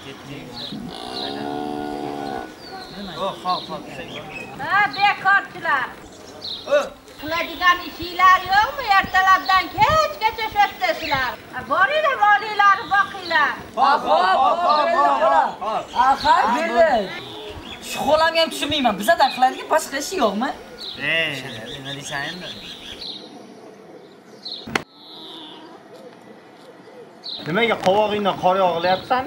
Xo'p. Ha, bekorchilar. Qiladigan ishinglar yo'qmi? Ertalabdan kechgacha shu yerdasizlar. Boringlar, molinglarni boqinglar. Xo'p. Axir berdi. Shu xolamga ham tushunmayman. Bizdan qiladigan boshqa ish yo'qmi? Nima deysan endi? Nimaga qovog'ingdan qor yog'ilyapsan?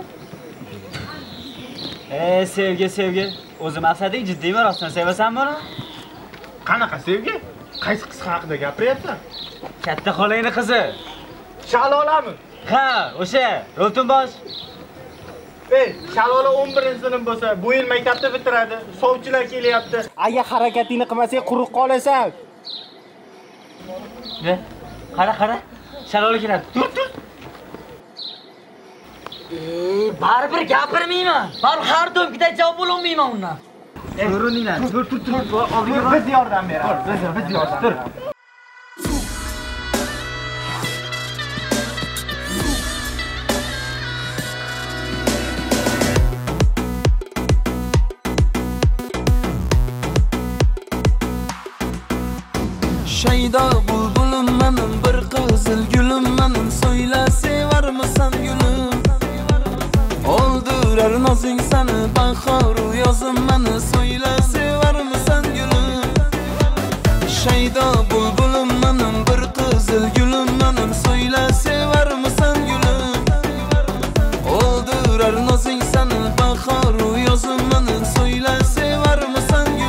Sevgi. O'zi maqsading jiddiymi, rostdan sevasanmi uni? Qanaqa sevgi? Qaysi qiz haqida gapiryapsan? Katta xolangning qizi. Shalolami? Ha, o'sha, Ro'ltunbosh. Shalola 11-sinf bo'lsa, bu yil maktabni bitiradi. Sovchilar kelyapti. Agar harakatingni qilmasang, quruq qolasan. Qara. Shalola keladi. Tur. Baribir gapirmayman. Baribir har do'mkida javob ololmayman undan. Ko'rininglar. Tur. Oldiga biz yordam beramiz. Biz yordam. Tur. Shaydo bulbulim menim, bir qizil gulim menim, so'yla sevarmisan gulim? Oldirar nozing seni, bahoru yozim meni, so'yla sevarmisan gulim? Shaydo bulbulim menim, bir qizil gulim menim, so'yla sevarmisan gulim? Oldirar nozing seni, bahoru yozim meni, so'yla sevarmisan gulim?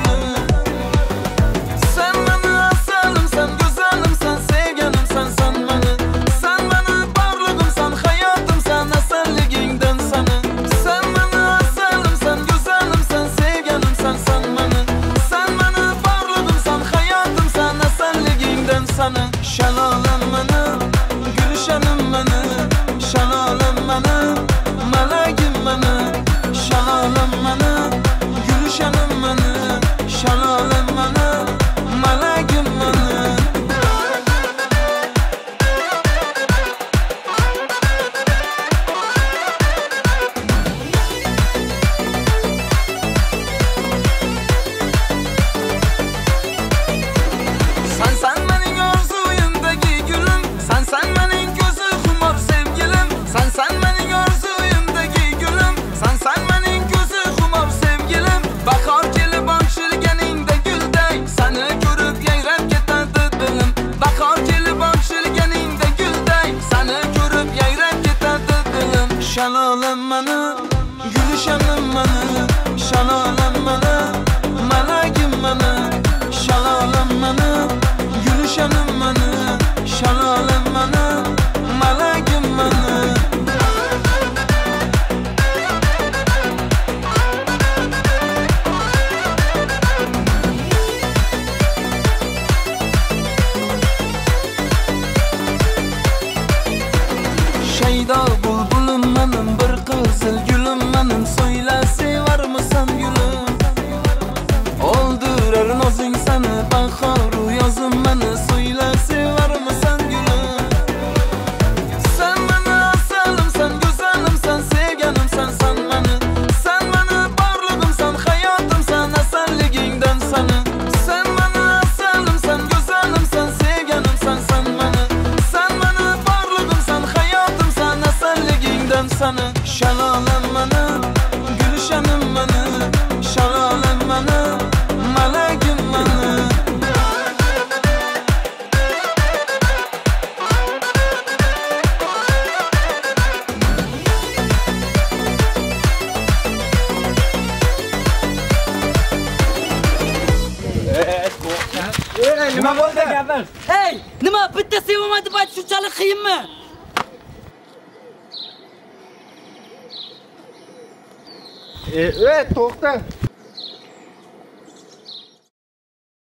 Şalalam bana, gülüşenim bana, şalalam bana, meleğim bana, şalalam bana, gülüşenim bana, şalalam bana, meleğim bana. Şalalam bana, gülüşenim bana, şalalam bana, meleğim bana, şalalam bana, gülüşenim bana, şalalam bana, meleğim bana. Shaydo bulbulim menim, bir qizil gulim menim, so'yla sevarmisan gulim? Oldirar nozing seni, bahoru yozim meni, so'yla sevarmisan gulim? Sen meni asalimsan, go'zalimsan, sevganimsan sen meni. Sen meni borlig'imsan, hayotimsan, asalligingdan seni. Sen meni asalimsan, go'zalimsan, sevganimsan sen meni. Sen meni borlig'imsan, hayotimsan, asalligingdan seni. Şalalam bana, gülüşenim bana, şalalam bana, meleğim bana. Nima bo'ldi gapir? Hey, nima bitta sevaman deb aytish shunchalik qiyinmi? To'xta.